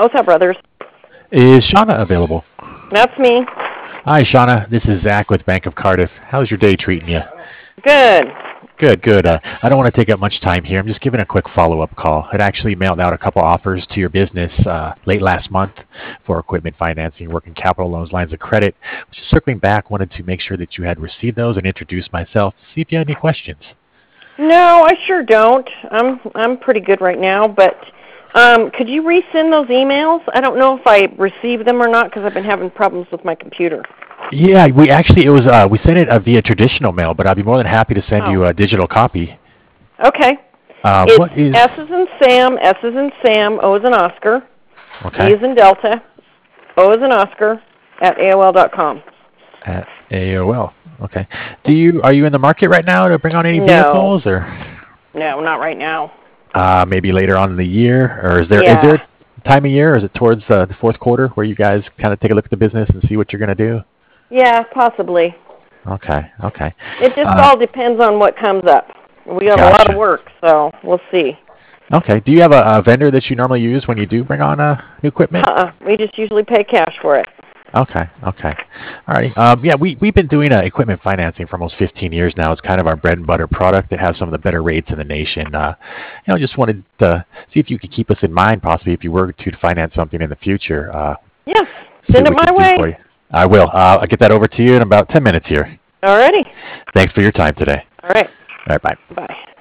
Both our brothers. Is Shauna available? That's me. Hi, Shauna. This is Zach with Bank of Cardiff. How's your day treating you? Good. Good, good. I don't want to take up much time here. I'm just giving a quick follow-up call. I'd actually mailed out a couple offers to your business late last month for equipment financing, working capital loans, lines of credit. Just circling back, wanted to make sure that you had received those and introduce myself. See if you had any questions. No, I sure don't. I'm pretty good right now, but could you resend those emails? I don't know if I received them or not because I've been having problems with my computer. Yeah, we sent it via traditional mail, but I'd be more than happy to send Oh, you a digital copy. okay. It's What is S as in Sam, S as in Sam, O as in Oscar, D okay as in Delta, O as in Oscar, at AOL.com. at AOL? Okay. Are you in the market right now to bring on any No, vehicles, or no, not right now. maybe later on in the year, or is there Yeah, a time of year, or is it towards the fourth quarter where you guys kind of take a look at the business and see what you're going to do? yeah, possibly. Okay, okay. It just Uh, all depends on what comes up. We have a lot of Gotcha. work, so we'll see. Okay. Do you have a vendor that you normally use when you do bring on new equipment? We just usually pay cash for it. Okay, okay. All right. Yeah, we've been doing equipment financing for almost 15 years now. It's kind of our bread and butter product that has some of the better rates in the nation. Just wanted to see if you could keep us in mind, possibly if you were to finance something in the future. Yeah, See send what it we my could do for way. you. I will. I'll get that over to you in about 10 minutes here. Alrighty. Thanks for your time today. All right. All right, bye. Bye.